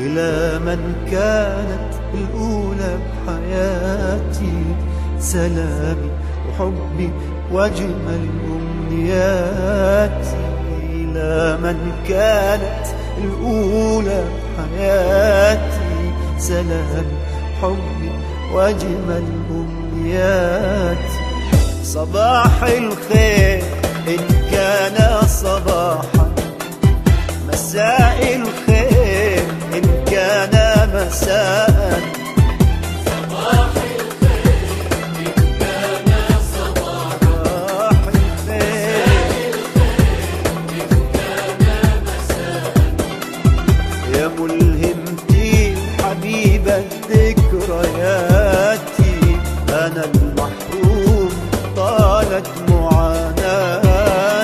إلى من كانت الأولى بحياتي، سلامي وحبي وأجمل أمنياتي. إلى من كانت الأولى بحياتي، سلامي وحبي وأجمل أمنياتي. صباح الخير إن كان صباحا، مساء الخير إن كان مساء. صباح الخير إن كان صباحا، مساء الخير إن كان مساء. يا ملهمتي حبيبة ذكرياتي، أنا المحروم طالت معاناتي.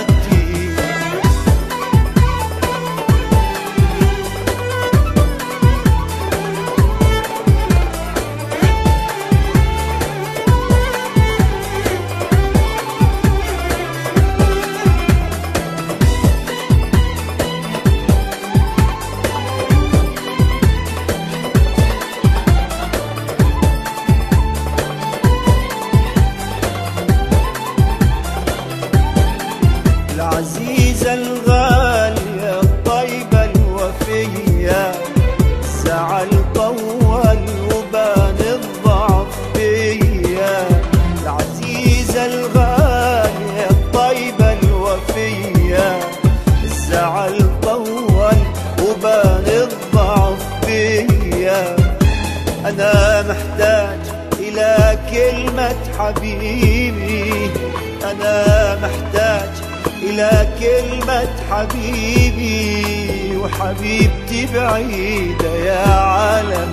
العزيزة الغالية الطيبة الوفية، زعل طول وبان الضعف فيا. العزيزة الغالية الطيبة الوفية، زعل طول وبان الضعف فيا. أنا محتاج إلى كلمة حبيبي، أنا محتاج إلى كلمة حبيبي، وحبيبتي بعيدة يا عالم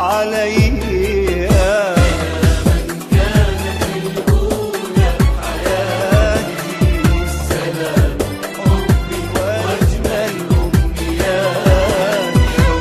عليا. من كانت الأولى بحياتي، سلام حبي وأجمل أمنياتي.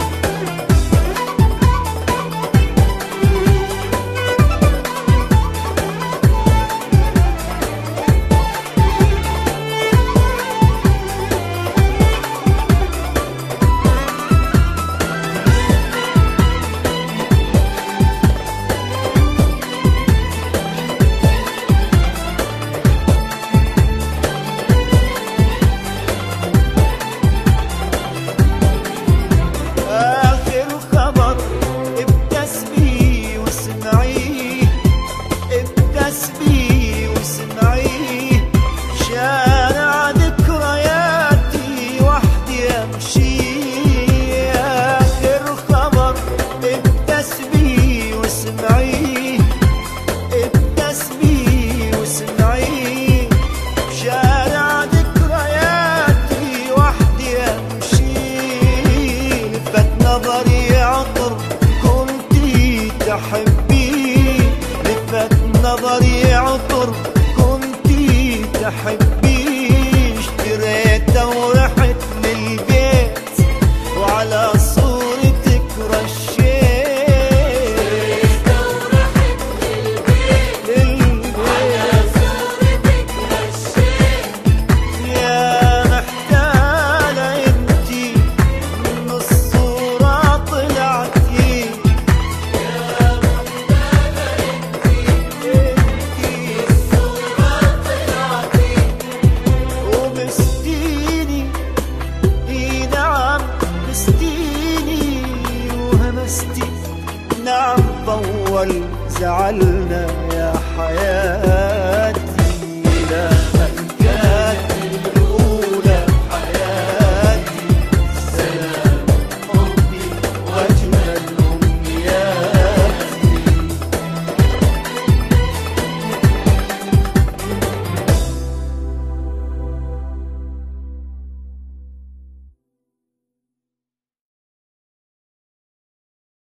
تحبي، لفت نظري عطر كنتي تحبي. اشتريته ورحت للبيت وعلى صورتك رشيت. اشتريته ورحت للبيت وعلى صورتك رشيت. يا محتالة انتي من الصورة طلعتي، ومستيني اي نعم مستيني وهمستي. نعم طول زعلنا يا حياة.